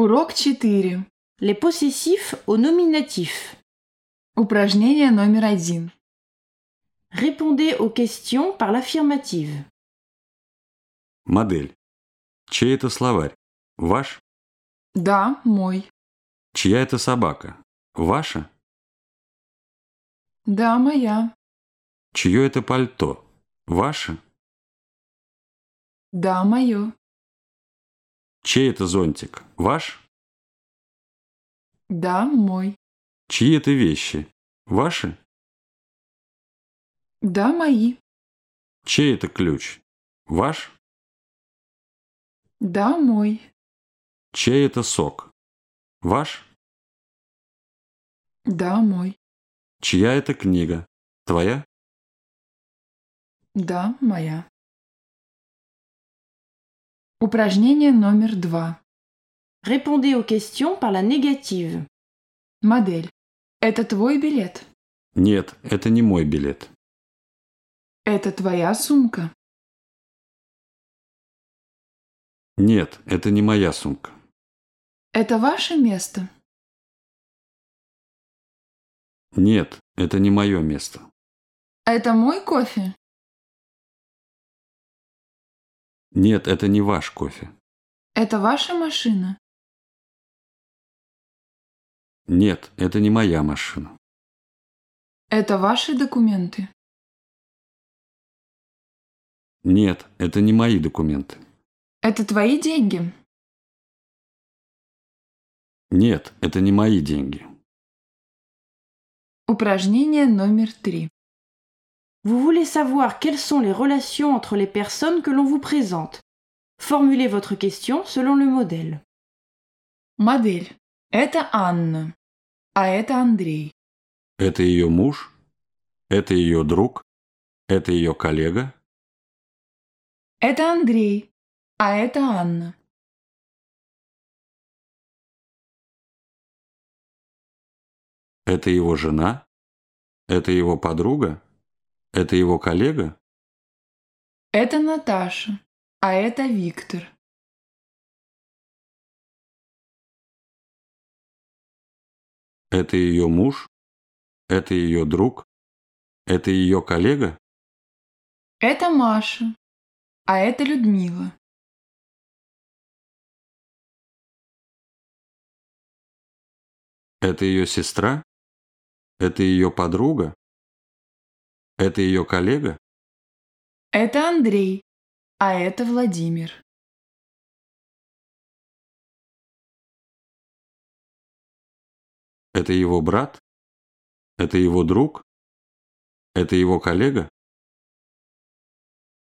Урок 4. Les possessifs au nominatif. Упражнение номер 1. Répondez aux questions par l'affirmative. Модель. Чей это словарь? Ваш? Да, мой. Чья это собака? Ваша? Да, моя. Чье это пальто? Ваше? Да, мое. Чей это зонтик? Ваш? Да, мой. Чьи это вещи? Ваши? Да, мои. Чей это ключ? Ваш? Да, мой. Чей это сок? Ваш? Да, мой. Чья это книга? Твоя? Да, моя. Упражнение номер 2. Répondez aux questions par la négative. Модель. Это твой билет? Нет, это не мой билет. Это твоя сумка? Нет, это не моя сумка. Это ваше место? Нет, это не мое место. Это мой кофе? Нет, это не ваш кофе. Это ваша машина? Нет, это не моя машина. Это ваши документы? Нет, это не мои документы. Это твои деньги? Нет, это не мои деньги. Упражнение номер 3. Vous voulez savoir quelles sont les relations entre les personnes que l'on vous présente. Formulez votre question selon le modèle. Модель. Это Анна. А это Андрей. Это ее муж? Это ее друг? Это ее коллега? Это Андрей. А это Анна. Это его жена? Это его подруга? Это его коллега? Это Наташа. А это Виктор. Это ее муж? Это ее друг? Это ее коллега? Это Маша. А это Людмила. Это ее сестра? Это ее подруга? Это ее коллега? Это Андрей. А это Владимир. Это его брат? Это его друг? Это его коллега?